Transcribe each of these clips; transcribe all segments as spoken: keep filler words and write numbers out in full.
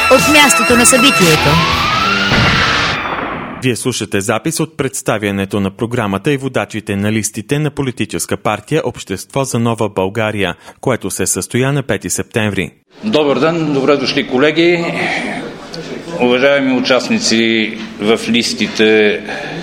от мястото на събитието. Вие слушате запис от представянето на програмата и водачите на листите на политическа партия Общество за нова България, което се състоя на пети септември. Добър ден, добре дошли, колеги, уважаеми участници в листите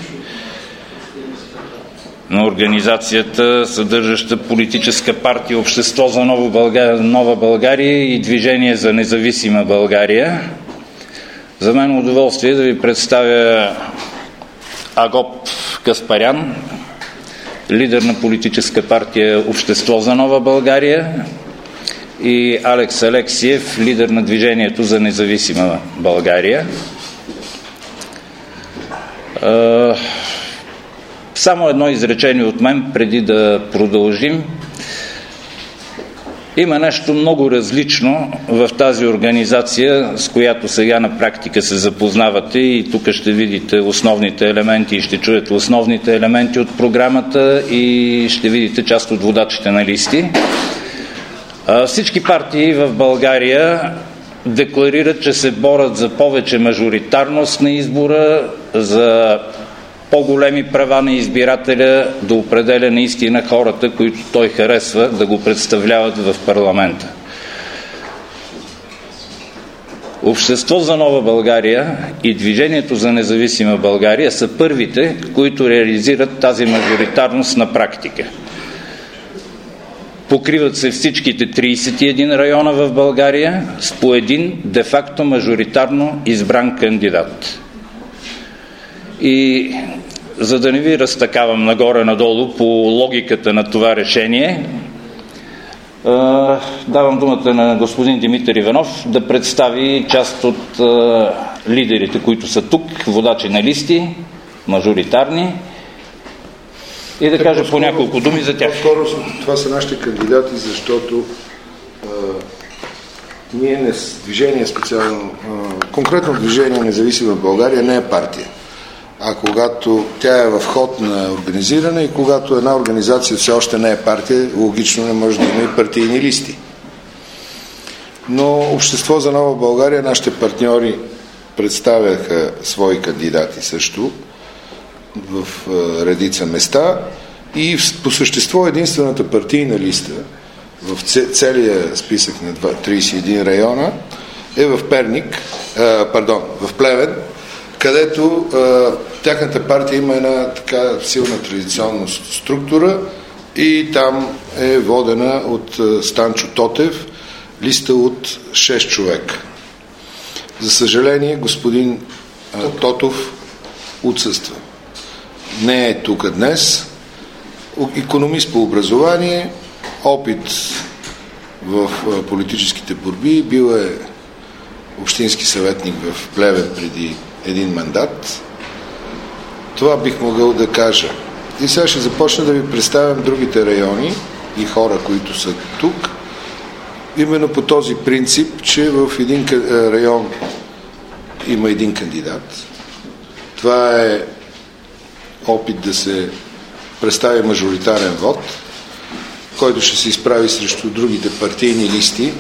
на организацията, съдържаща политическа партия Общество за нова България, нова България и Движение за независима България. За мен е удоволствие да ви представя Агоп Каспарян, лидер на политическа партия Общество за нова България, и Алекс Алексиев, лидер на Движението за независима България. Само едно изречение от мен, преди да продължим. Има нещо много различно в тази организация, с която сега на практика се запознавате, и тук ще видите основните елементи и ще чуете основните елементи от програмата и ще видите част от водачите на листи. Всички партии в България декларират, че се борят за повече мажоритарност на избора, за по-големи права на избирателя да определя наистина хората, които той харесва да го представляват в парламента. Общество за нова България и Движението за независима България са първите, които реализират тази мажоритарност на практика. Покриват се всичките тридесет и един района в България с по един де-факто мажоритарно избран кандидат. И за да не ви разтакавам нагоре-надолу по логиката на това решение, давам думата на господин Димитър Иванов да представи част от лидерите, които са тук, водачи на листи, мажоритарни, и да кажа по няколко думи за тях. По-скоро това са нашите кандидати, защото а, ние не движение специално, а, конкретно Движение независима България не е партия. А когато тя е в ход на организиране и когато една организация все още не е партия, логично не може да има и партийни листи. Но Общество за нова България, нашите партньори, представяха свои кандидати също в редица места и по същество единствената партийна листа в целия списък на тридесет и един района е в Перник, а, пардон, в Плевен, където а, тяхната партия има една така силна традиционна структура и там е водена от а, Станчо Тотев, листа от шест човека. За съжаление, господин а, Тотов отсъства. Не е тук днес. Икономист по образование, опит в а, политическите борби, бил е общински съветник в Плевен преди един мандат. Това бих могъл да кажа. И сега ще започна да ви представям другите райони и хора, които са тук. Именно по този принцип, че в един район има един кандидат. Това е опит да се представи мажоритарен вод, който ще се изправи срещу другите партийни листи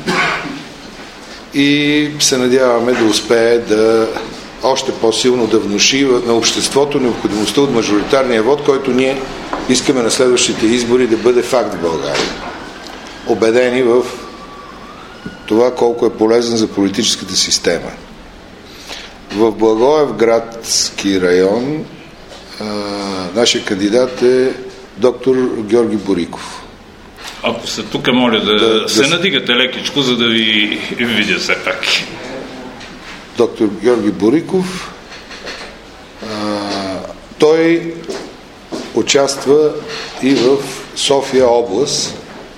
и се надяваме да успее да още по-силно да внуши на обществото необходимостта от мажоритарния вод, който ние искаме на следващите избори да бъде факт в България. Убедени в това колко е полезен за политическата система. В Благоевградски район а, нашия кандидат е доктор Георги Бориков. Ако са тук, моля да, да се да... надигате лекичко, за да ви видя все пак. Доктор Георги Бориков. А, той участва и в София област,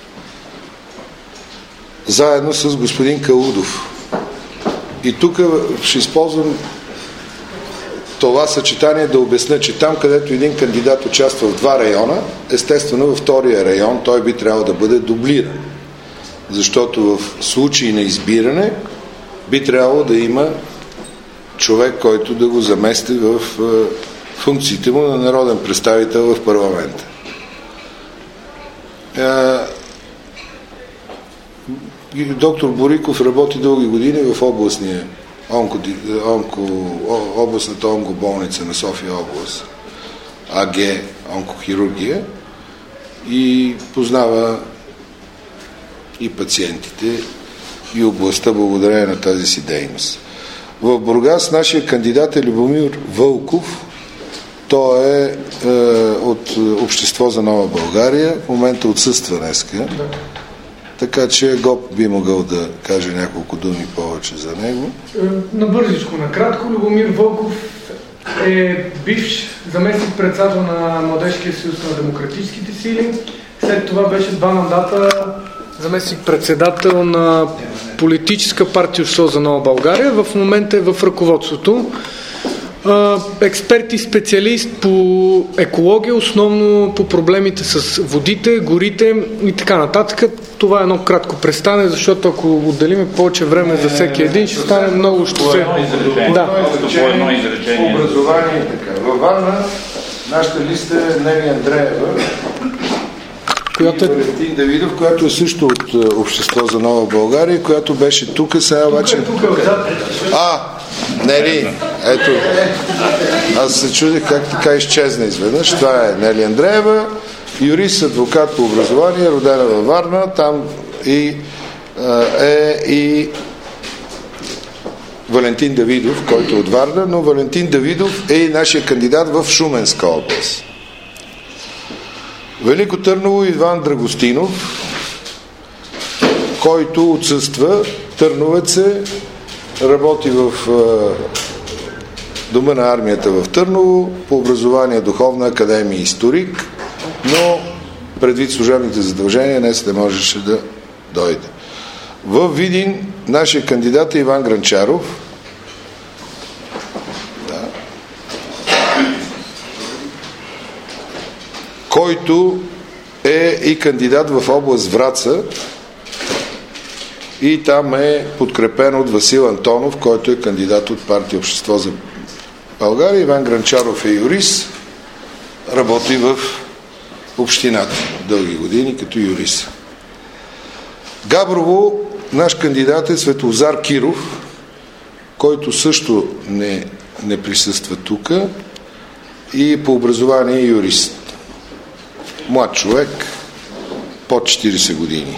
заедно с господин Калудов. И тук ще използвам това съчетание да обясня, че там, където един кандидат участва в два района, естествено във втория район той би трябвало да бъде дублиран. Защото в случай на избиране би трябвало да има човек, който да го замести в функциите му на народен представител в парламента. Доктор Бориков работи дълги години в областния онко, онко, областната онкоболница на София област, АГ онкохирургия, и познава и пациентите, и областта благодарение на тази си дейност. В Бургас нашия кандидат е Любомир Вълков. Той е, е от Общество за нова България. В момента отсъства днеска. Да. Така че Гоп би могъл да каже няколко думи повече за него. Набързичко, накратко, Любомир Вълков е бивш заместник председател на Младежкия съюз на демократическите сили. След това беше два мандата заместник председател на политическа партия Общество за нова България. В момента е в ръководството. Експерт и специалист по екология, основно по проблемите с водите, горите и така нататък. Това е едно кратко представяне, защото ако отделим повече време за всеки един, ще стане много, ще се... Да. Образование и така. Във Варна нашата листа е Нели Андреева, която е Валентин Давидов, която е също от Общество за нова България, която беше тук, сега обаче... А, Нели, ето, аз се чудих как така изчезна изведнъж. Това е Нели Андреева, юрист, адвокат по образование, родена във Варна, там и, е и Валентин Давидов, който е от Варна, но Валентин Давидов е и нашия кандидат в Шуменска област. Велико Търново Иван Драгостинов, който отсъства, търновец е, работи в Дома на армията в Търново, по образование Духовна академия историк, но предвид служебните задължения днес не можеше да дойде. В Видин нашия кандидат е Иван Гранчаров. Да. Който е и кандидат в област Враца, и там е подкрепен от Васил Антонов, който е кандидат от партия Общество за България. Иван Гранчаров е юрист, работи в общината дълги години като юрист. Габрово наш кандидат е Светлозар Киров, който също не, не присъства тук, и по образование е юрист. Млад човек, под четирийсет години.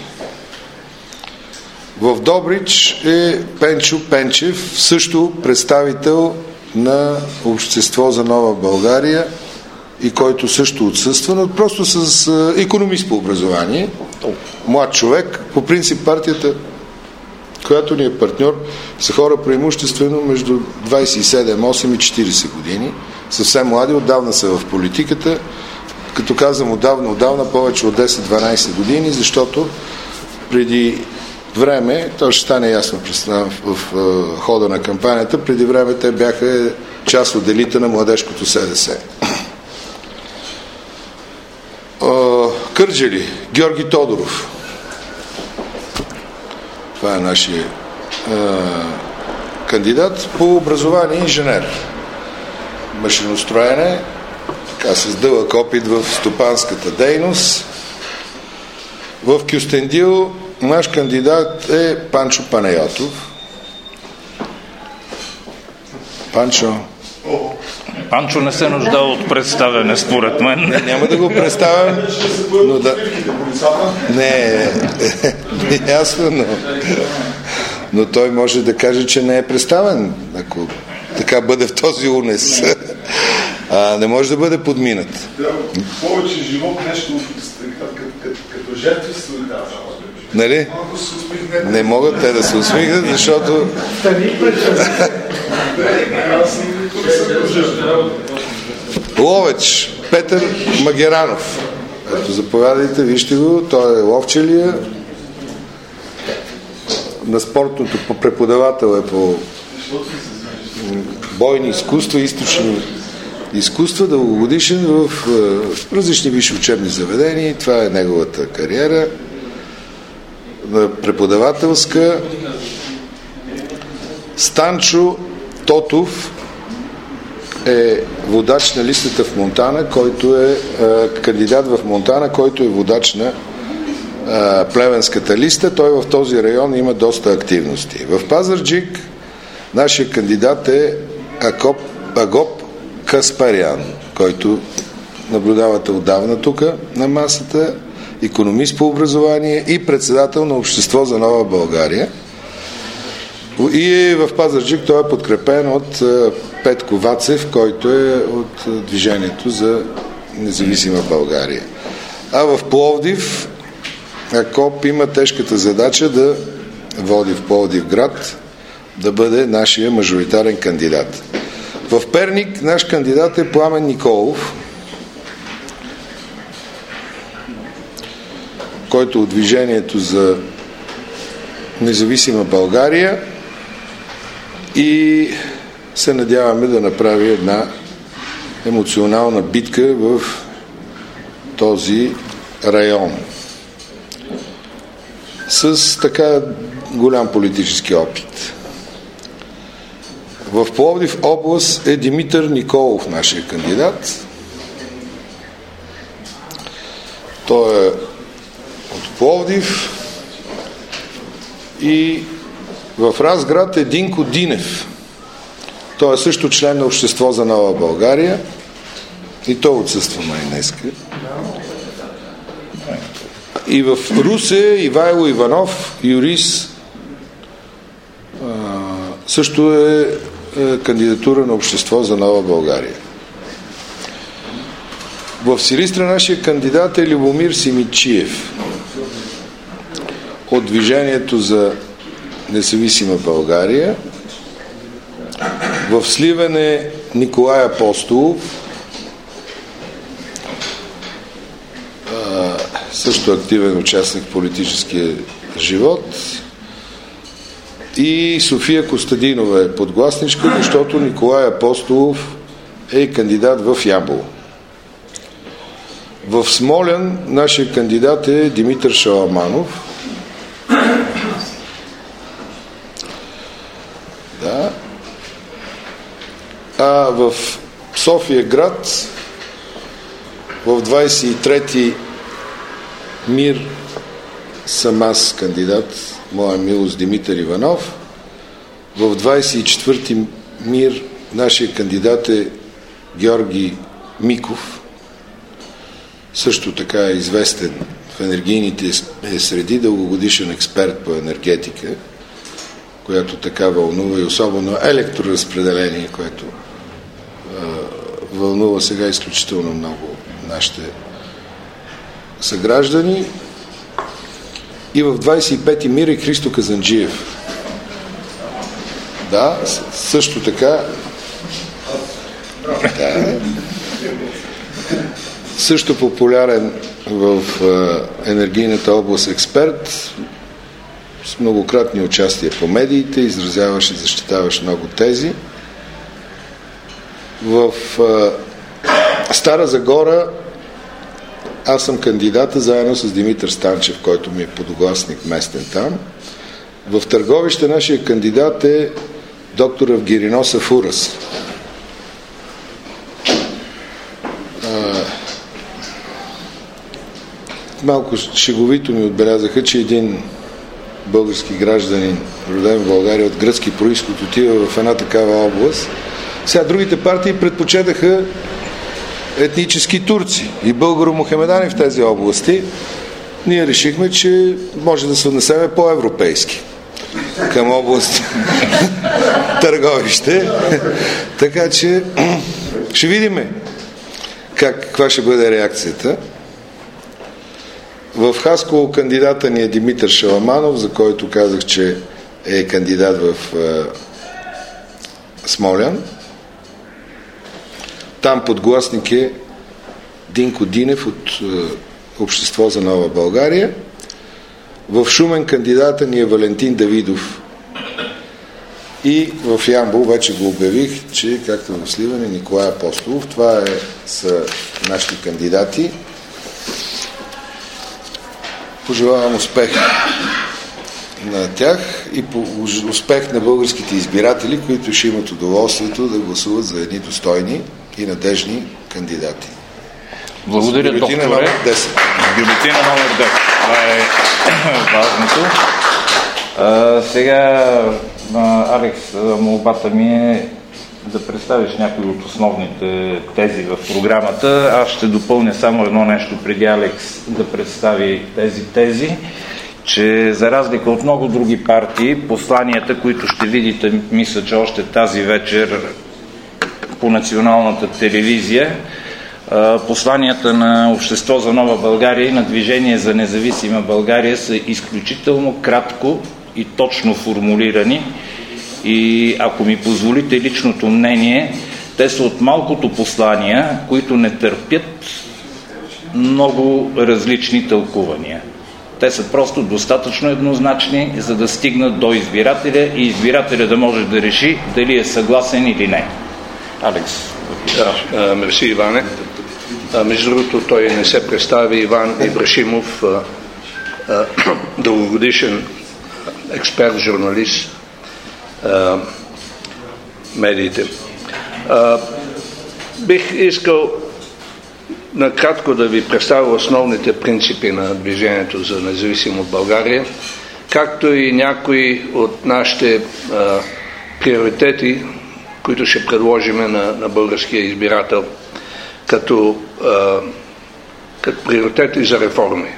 В Добрич е Пенчо Пенчев, също представител на Общество за нова България, и който също отсъства, но просто с икономист по образование. Млад човек. По принцип партията, която ни е партньор, са хора преимуществено между двайсет и седем, осем и четирийсет години. Съвсем млади, отдавна са в политиката. Като казвам отдавна, отдавна повече от десет-дванайсет години, защото преди време, то ще стане ясно в, в, в хода на кампанията, преди време те бяха част от елита на младежкото СДС. Кърджали, Георги Тодоров. Това е нашия а, кандидат по образование инженер. Машиностроене, така с дълъг опит в стопанската дейност. В Кюстендил наш кандидат е Панчо Панайотов. Панчо. Панчо не се нуждае от представяне, според мен. Не, няма да го представям, но да... Не, не ясно, но... но той може да каже, че не е представен, ако така бъде в този унес. А, не може да бъде подминат. Повече живот, нещо като жертви се дава. Нали? Не могат те да се усмихнат, защото... Ловеч Петър Магеранов. Ето, заповядайте, вижте го. Той е ловчелия. На спортното преподавател е по бойни изкуства, източни изкуства, дългогодишен в различни висши учебни заведения. Това е неговата кариера. Преподавателска. Станчо Тотов е водач на листата в Монтана, който е, е кандидат в Монтана, който е водач на е, плевенската листа. Той в този район има доста активности. В Пазарджик Нашия кандидат е Акоп, Агоп Каспарян, който наблюдавате отдавна тук на масата, икономист по образование и председател на Общество за нова България. И в Пазарджик той е подкрепен от Петко Вацев, който е от Движението за независима България. А в Пловдив Акоп има тежката задача да води в Пловдив град, да бъде нашия мажоритарен кандидат. В Перник наш кандидат е Пламен Николов, който от Движението за независима България, и се надяваме да направи една емоционална битка в този район с така голям политически опит. В Пловдив област е Димитър Николов, нашия кандидат. Той е от Пловдив. И в Разград е Динко Динев. Той е също член на Общество за нова България. И той отсъства май днеска. И в Русе Ивайло Иванов, юрист, също е кандидатура на Общество за нова България. В Силистра нашия кандидат е Любомир Симичиев от Движението за независима България. В Сливен е Николай Апостолов, също активен участник в политическия живот. И София Костадинова е подгласничка, защото Николай Апостолов е кандидат в Ямбол. В Смолян нашия кандидат е Димитър Шаламанов. Да. А в София град в двадесет и трети МИР съм аз кандидат, моя милост Димитър Иванов. В двадесет и четвърти МИР нашия кандидат е Георги Миков, също така е известен в енергийните среди, дългогодишен експерт по енергетика, която така вълнува и особено електроразпределение, което е, вълнува сега изключително много нашите съграждани. И в двадесет и пети МИР е Христо Казанджиев. Да, също така да, също популярен в енергийната област експерт, с многократни участия по медиите, изразяваш и защитаваш много тези. В Стара Загора аз съм кандидата заедно с Димитър Станчев, който ми е подгласник местен там. В Търговище нашия кандидат е доктор Авгирино Сафурас. Малко шеговито ми отбелязаха, че един български гражданин, роден в България от гръцки произход, отива в една такава област. Сега другите партии предпочетаха етнически турци и българо-мухамедани в тези области. Ние решихме, че може да се отнесеме по-европейски към област Търговище. Така че ще видиме как, каква ще бъде реакцията. В Хасково кандидата ни е Димитър Шаламанов, за който казах, че е кандидат в е, Смолян. Там подгласник е Динко Динев от е, Общество за нова България. В Шумен кандидата ни е Валентин Давидов. И в Ямбол вече го обявих, че както в Сливен е Николай Апостолов. Това е, са нашите кандидати. Пожелавам успех на тях и успех на българските избиратели, които ще имат удоволствието да гласуват за едни достойни и надежни кандидати. Благодаря, бюлетина докторе. номер десет. Бюлетина номер десет. Това е важното. А, сега, Алекс, молбата ми е да представиш някои от основните тези в програмата. Аз ще допълня само едно нещо преди Алекс да представи тези тези, че за разлика от много други партии, посланията, които ще видите, мисля, че още тази вечер по националната телевизия, посланията на Общество за нова България и на Движение за независима България са изключително кратко и точно формулирани. И ако ми позволите личното мнение, те са от малкото послания, които не търпят много различни тълкувания. Те са просто достатъчно еднозначни, за да стигнат до избирателя и избирателя да може да реши дали е съгласен или не. Алекс. Да, мерси, Иване. А, между другото, той не се представи, Иван Ибрашимов, а, а, дългогодишен експерт, журналист, а, медиите. А, бих искал накратко да ви представя основните принципи на Движението за независимо от България, както и някои от нашите а, приоритети, които ще предложиме на, на българския избирател, като, а, като приоритети за реформи.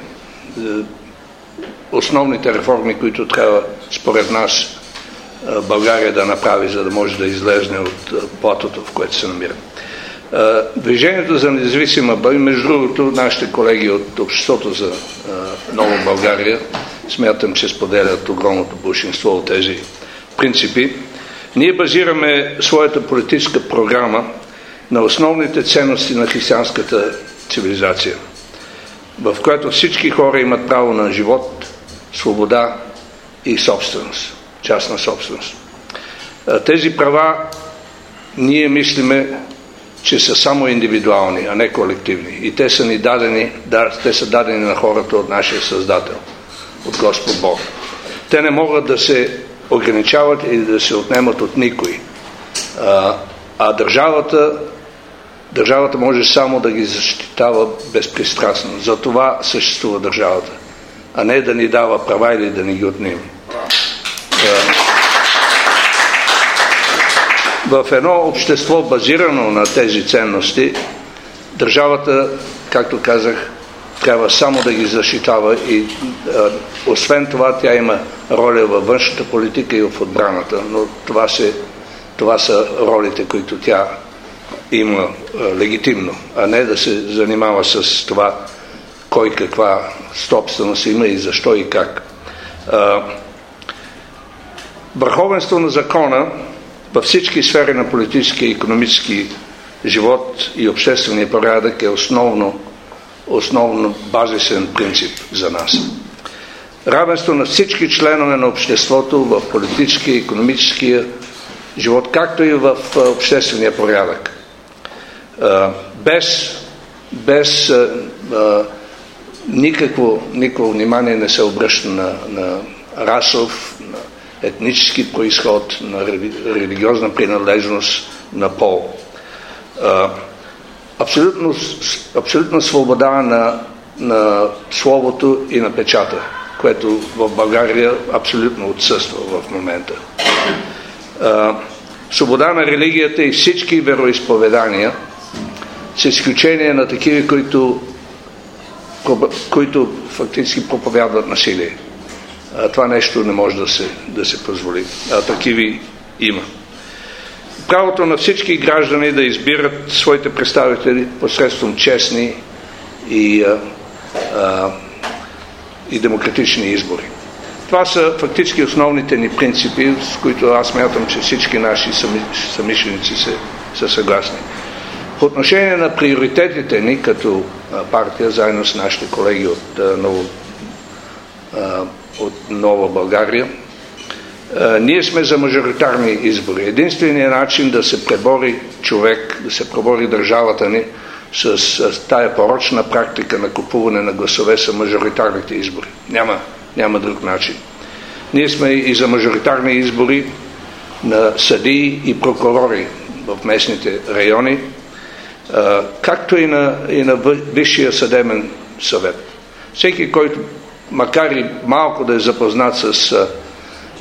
Основните реформи, които трябва според нас България да направи, за да може да излезне от платото, в което се намира. Движението за независима България, между другото, нашите колеги от Обществото за нова България, смятам, че споделят огромното большинство от тези принципи. Ние базираме своята политическа програма на основните ценности на християнската цивилизация, в която всички хора имат право на живот, свобода и собственост, частна собственост. Тези права ние мислиме, че са само индивидуални, а не колективни. И те са ни дадени, да, те са дадени на хората от нашия Създател, от Господ Бог. Те не могат да се ограничават или да се отнемат от никой. А, а държавата, държавата може само да ги защитава безпристрастно. За това съществува държавата, а не да ни дава права или да ни ги отнема. В едно общество, базирано на тези ценности, държавата, както казах, трябва само да ги защитава и а, освен това тя има роля във външната политика и в отбраната, но това, се, това са ролите, които тя има а, легитимно, а не да се занимава с това кой каква собственост има и защо и как. А, върховенство на закона във всички сфери на политически и икономически живот и обществения порядък е основно, основно базисен принцип за нас. Равенство на всички членове на обществото в политическия и икономическия живот, както и в обществения порядък. Без, без никакво, никакво внимание не се обръща на, на расов, на етнически произход, на религиозна принадлежност, на пол. Абсолютно, абсолютна свобода на, на словото и на печата, което в България абсолютно отсъства в момента. Свобода на религията и всички вероизповедания, с изключение на такива, които, които фактически проповядват насилие. Това нещо не може да се, да се позволи. А такиви има. Правото на всички граждани да избират своите представители посредством честни и, а, а, и демократични избори. Това са фактически основните ни принципи, с които аз мятам, че всички наши самишленици са, са съгласни. По отношение на приоритетите ни като партия, заедно с нашите колеги от а, ново а, от Нова България, а, ние сме за мажоритарни избори. Единственият начин да се пребори човек, да се пребори държавата ни с, с тая порочна практика на купуване на гласове са мажоритарните избори. Няма, няма друг начин. Ние сме и за мажоритарни избори на съдии и прокурори в местните райони, а, както и на, и на Висшия съдебен съвет. Всеки, който макар и малко да е запознат с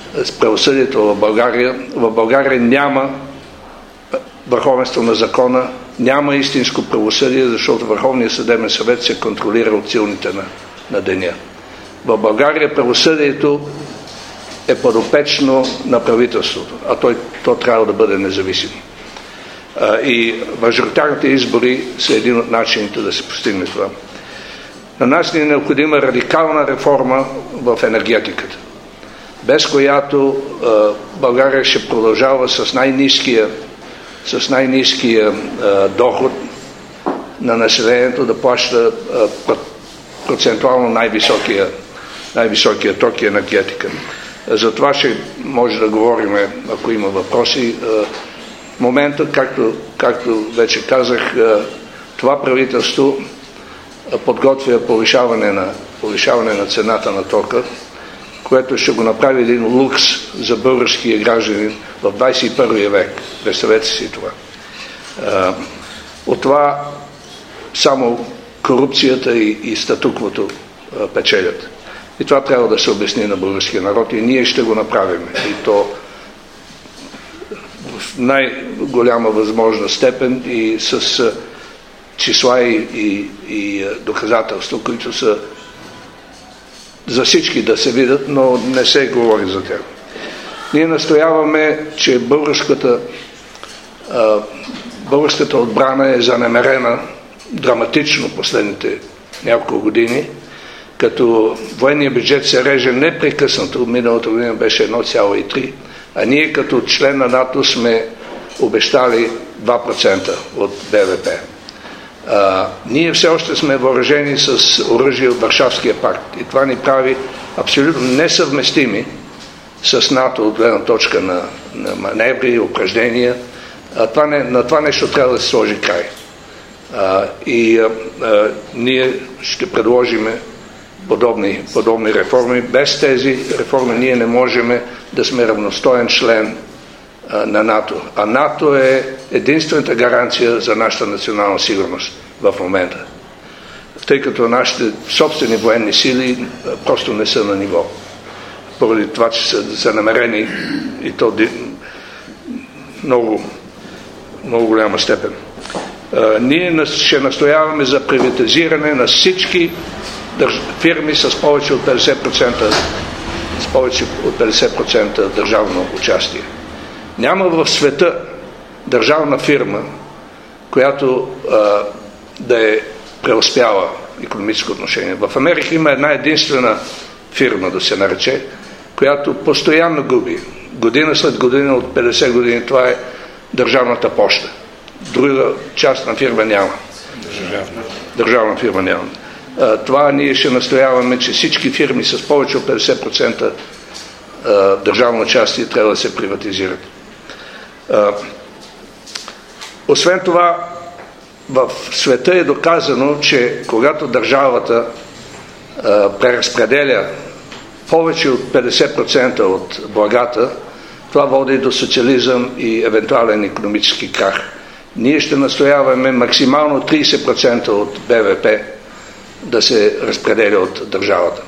с правосъдието в България. В България няма върховенство на закона, няма истинско правосъдие, защото Върховният съдебен съвет се контролира от силните на, на деня. В България правосъдието е подопечно на правителството, а той, то трябва да бъде независимо. И мажоритарните избори са един от начините да се постигне това. На нас ни е необходима радикална реформа в енергетиката, без която България ще продължава с най-ниския с най-ниския доход на населението да плаща процентуално най-високия, най-високия ток и енергетика. За това ще може да говорим, ако има въпроси. В момента, както, както вече казах, това правителство подготвя повишаване на, повишаване на цената на тока, което ще го направи един лукс за българския гражданин в двадесет и първи век. Представете си това. От това само корупцията и, и статуквото печелят. И това трябва да се обясни на българския народ и ние ще го направим. И то в най-голяма възможна степен и с числа и, и, и доказателства, които са за всички да се видят, но не се говори за тях. Ние настояваме, че българската, а, българската отбрана е занемерена драматично последните няколко години, като военният бюджет се реже непрекъснато, миналата година беше едно цяло и три, а ние като член на НАТО сме обещали два процента от БВП. А, ние все още сме въоръжени с оръжие от Варшавския пакт и това ни прави абсолютно несъвместими с НАТО от гледна точка на, на маневри и упражнения. А това не, на това нещо трябва да се сложи край. А, и а, а, ние ще предложим подобни, подобни реформи. Без тези реформи ние не можем да сме равностоен член а, на НАТО. А НАТО е единствената гаранция за нашата национална сигурност в момента. Тъй като нашите собствени военни сили а, просто не са на ниво. Поради това, че са, са намерени и то много, много голяма степен. А, ние ще настояваме за приватизиране на всички държ... фирми с повече от петдесет процента, с повече от петдесет процента държавно участие. Няма в света държавна фирма, която а, да е преуспяла икономическо отношение. В Америка има една единствена фирма, да се нарече, която постоянно губи. Година след година, от петдесет години, това е държавната поща. Друга частна фирма няма. Държавна, Държавна фирма няма. А, това ние ще настояваме, че всички фирми с повече от петдесет процента а, държавно участие трябва да се приватизират. А, освен това, в света е доказано, че когато държавата а, преразпределя повече от петдесет процента от благата, това води до социализъм и евентуален икономически крах. Ние ще настояваме максимално тридесет процента от БВП да се разпределя от държавата.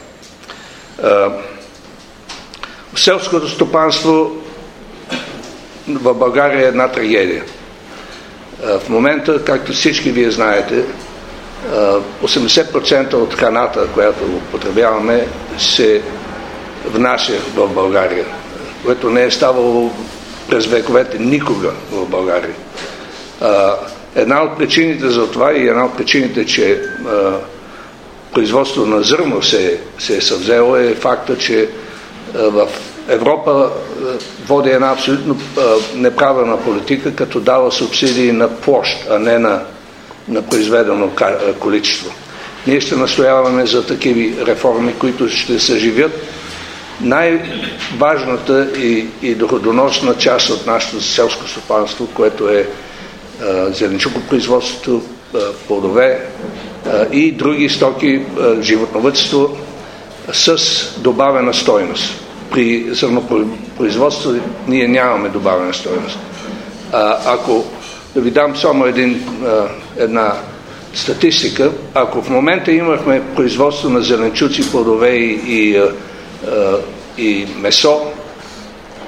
В селското стопанство в България е една трагедия. В момента, както всички вие знаете, осемдесет процента от храната, която употребяваме, се внася в България, което не е ставало през вековете никога в България. Една от причините за това и една от причините, че производство на зърно се, се е съвзело, е факта, че в Европа води една абсолютно неправилна политика, като дава субсидии на площ, а не на, на произведено количество. Ние ще настояваме за такива реформи, които ще съживят най-важната и, и доходоносна част от нашето селско стопанство, което е зеленчукопроизводството, плодове и други стоки, животновъдство с добавена стойност. При зърнопроизводство ние нямаме добавена стойност. Ако да ви дам само един, една статистика, ако в момента имахме производство на зеленчуци, плодове и, и, и месо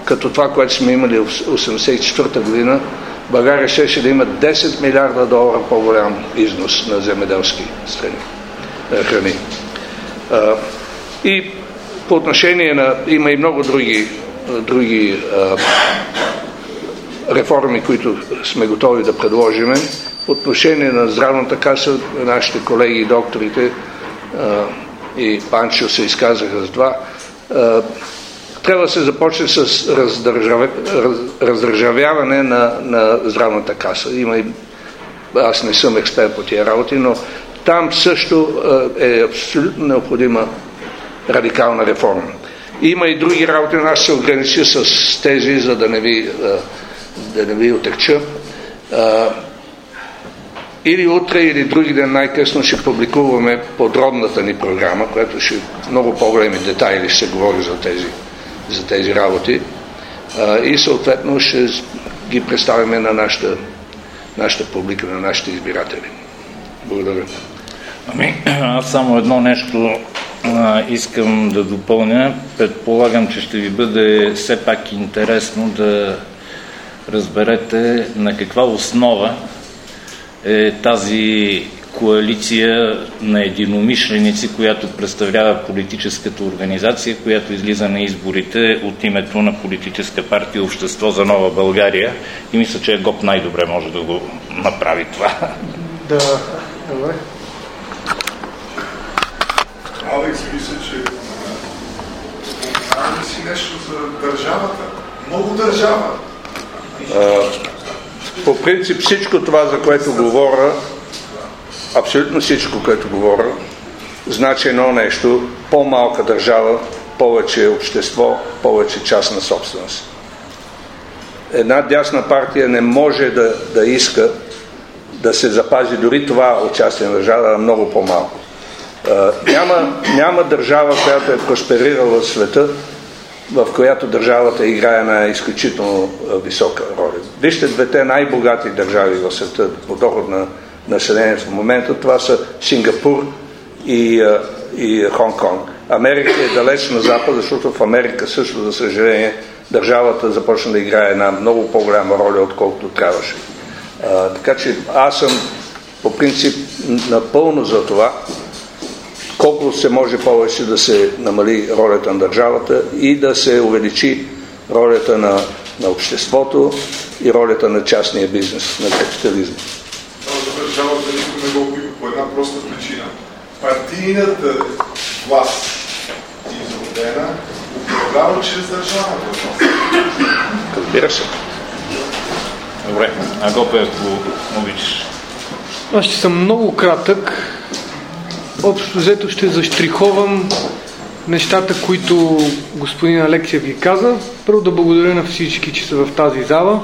като това, което сме имали в осемдесет и четвърта година, България щеше да има десет милиарда долара по-голям износ на земеделски страни, храни. И по отношение на... Има и много други, други а, реформи, които сме готови да предложим. По отношение на здравната каса, нашите колеги и докторите а, и Панчо се изказаха за това. А, трябва да се започне с раздържаве, раз, раздържавяване на, на здравната каса. Има и... Аз не съм експерт по тия работи, но там също а, е абсолютно необходима радикална реформа. Има и други работи, но аз се огранича с тези, за да не ви, да не ви отекча. Или утре, или други ден най-късно ще публикуваме подробната ни програма, която ще много по-големи детайли ще се говори за тези, за тези работи. И съответно ще ги представяме на нашата, нашата публика, на нашите избиратели. Благодаря. Ами, аз само едно нещо а, искам да допълня. Предполагам, че ще ви бъде все пак интересно да разберете на каква основа е тази коалиция на единомишленици, която представлява политическата организация, която излиза на изборите от името на политическа партия Общество за нова България. И мисля, че ГОП най-добре може да го направи това. Да, добре. Алекс, мисля, че спомняваме си нещо за държавата. Много държава. А, по принцип всичко това, за което говоря, абсолютно всичко, което говоря, значи едно нещо: по-малка държава, повече общество, повече частна собственост. Една дясна партия не може да, да иска да се запази дори това участие на държава много по-малко. Uh, няма, няма държава, която е просперирала в света, в която държавата играе на изключително uh, висока роля. Вижте двете най-богати държави в света по доход на населението в момента. Това са Сингапур и, uh, и Хонг-Конг. Америка е далеч на запад, защото в Америка също, за съжаление, държавата започна да играе една много по-голяма роля, отколкото трябваше. Uh, така че аз съм по принцип напълно за това, колко се може повече да се намали ролята на държавата и да се увеличи ролята на, на обществото и ролята на частния бизнес, на капитализма. Но държавата никой не го опива по една проста причина. Партийната власт, изродена, управлява чрез държавата. Разбира се. Добре, а Гопе, ако обичаш. Аз ще съм много кратък. Общо взето ще заштриховам нещата, които господин Алексиев ги каза. Първо да благодаря на всички, че са в тази зала.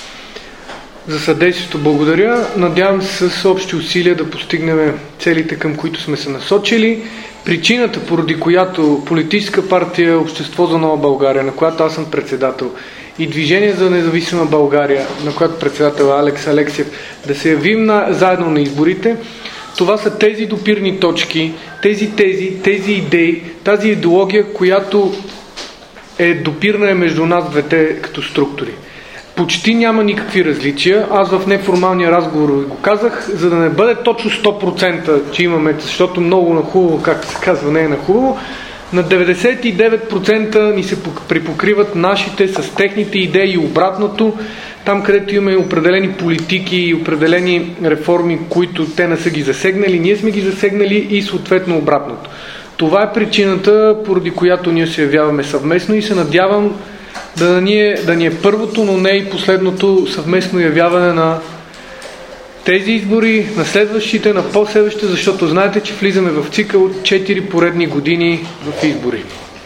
За съдействието благодаря. Надявам се с общи усилия да постигнем целите, към които сме се насочили. Причината, поради която политическа партия Общество за нова България, на която аз съм председател, и Движение за независима България, на която председател Алекс Алексиев, да се явим на, заедно на изборите, това са тези допирни точки, тези тези, тези идеи, тази идеология, която е допирна между нас двете като структури. Почти няма никакви различия. Аз в неформалния разговор го казах, за да не бъде точно сто процента, че имаме, защото много на хубаво, както се казва, не е на хубаво, на деветдесет и девет процента ни се припокриват нашите с техните идеи и обратното. Там, където имаме определени политики и определени реформи, които те не са ги засегнали, ние сме ги засегнали и съответно обратното. Това е причината, поради която ние се явяваме съвместно и се надявам да ни е, да ни е първото, но не и последното съвместно явяване на тези избори, на следващите, на по-следващите, защото знаете, че влизаме в цикъл от четири поредни години в избори.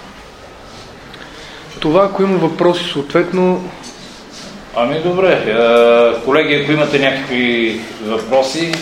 Това, ако има въпроси, съответно... Ами добре, колеги, ако имате някакви въпроси...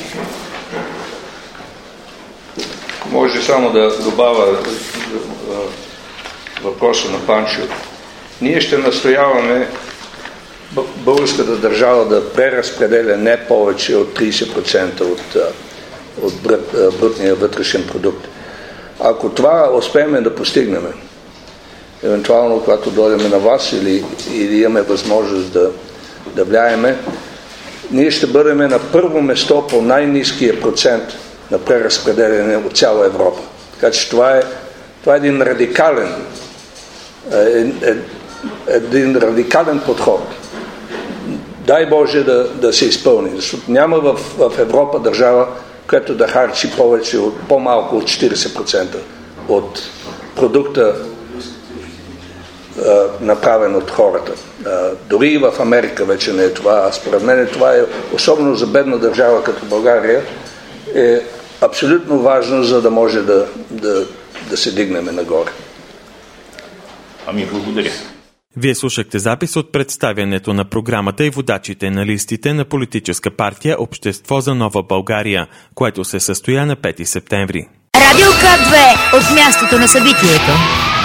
Може само да добавя въпроса на Панчо. Ние ще настояваме българската държава да преразпределя не повече от трийсет процента от, от брутния вътрешен продукт. Ако това успеем да постигнем, евентуално когато дойдем на вас или, или имаме възможност да, да влияеме, ние ще бъдем на първо место по най-ниския процент на преразпределение от цяла Европа. Така че това е, това е един радикален е, е, един радикален подход. Дай Боже да, да се изпълни, защото няма в, в Европа държава, която да харчи повече от по-малко от четирийсет процента от продукта, а, направен от хората. А, дори и в Америка вече не е това. А според мен това е, особено за бедна държава като България, е абсолютно важно, за да може да, да, да се дигнем нагоре. Ами, благодаря. Вие слушахте запис от представянето на програмата и водачите на листите на политическа партия Общество за нова България, което се състоя на пети септември. Радио К две от мястото на събитието.